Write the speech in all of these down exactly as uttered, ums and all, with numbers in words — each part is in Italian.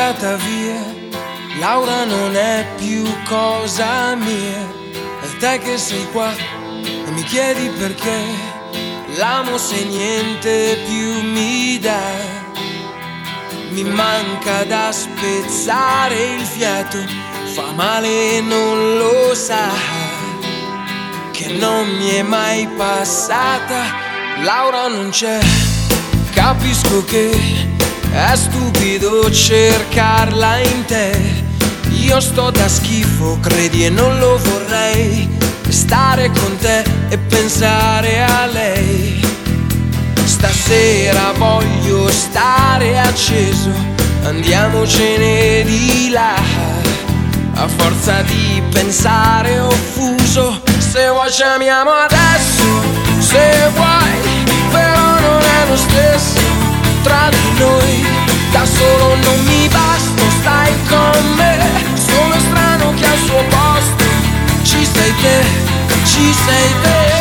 andata via, Laura non è più cosa mia. E te che sei qua e mi chiedi perché, l'amo se niente più mi dà. Mi manca da spezzare il fiato, fa male e non lo sa, che non mi è mai passata. Laura non c'è, capisco che è stupido cercarla in te. Io sto da schifo, credi, e non lo vorrei, stare con te e pensare a lei. Stasera voglio stare acceso, andiamocene di là. A forza di pensare offuso, se vuoi ci amiamo adesso, se vuoi, però non è lo stesso tra di noi. Da solo non mi basta, stai con me, sono strano che al suo posto ci sei te, ci sei te.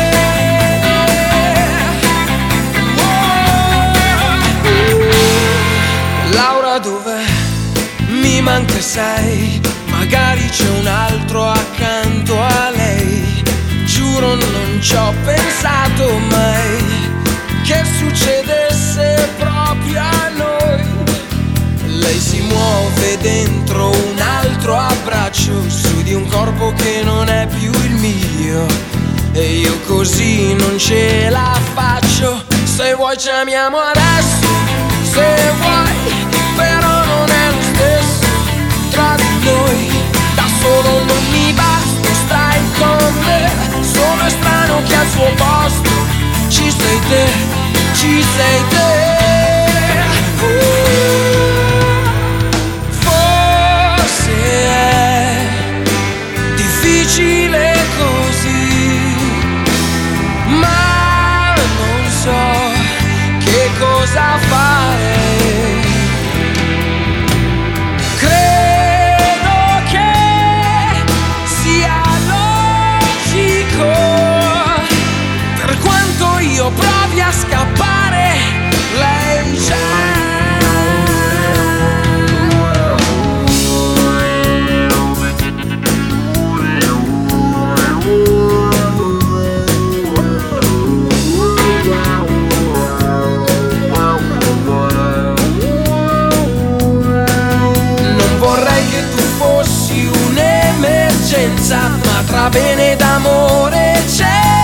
Laura dov'è? Mi manca sei, magari c'è un altro accanto a lei. Giuro non ci ho pensato mai che succedesse proprio a noi. Lei si muove dentro un altro abbraccio, su di un corpo che non è più il mio, e io così non ce la faccio. Se vuoi ci amiamo adesso, se vuoi, però non è lo stesso tra di noi. Da solo non mi basta, stai con me, sono strano che al suo posto ci sei te, ci sei te. uh, Forse è difficile così, ma non so che cosa fare. Provi a scappare, lei c'è. Non vorrei che tu fossi un'emergenza, ma tra bene ed amore c'è